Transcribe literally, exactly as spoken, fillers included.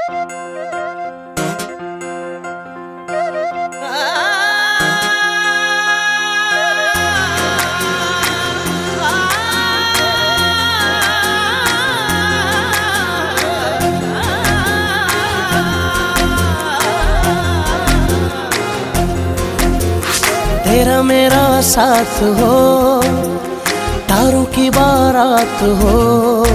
तेरा मेरा साथ हो, तारों की बारात हो।